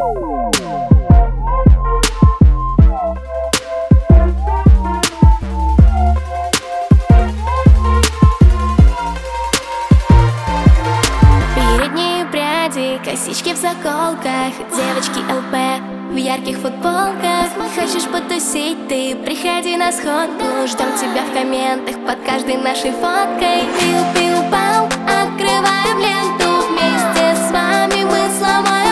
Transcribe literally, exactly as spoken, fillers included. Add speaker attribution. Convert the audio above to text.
Speaker 1: Передние пряди, косички в заколках, девочки ЛП в ярких футболках. Хочешь потусить, ты приходи на сходку. Ждем тебя в комментах под каждой нашей фоткой. Пиу-пиу-пау, открываем ленту. Вместе с вами мы сломаем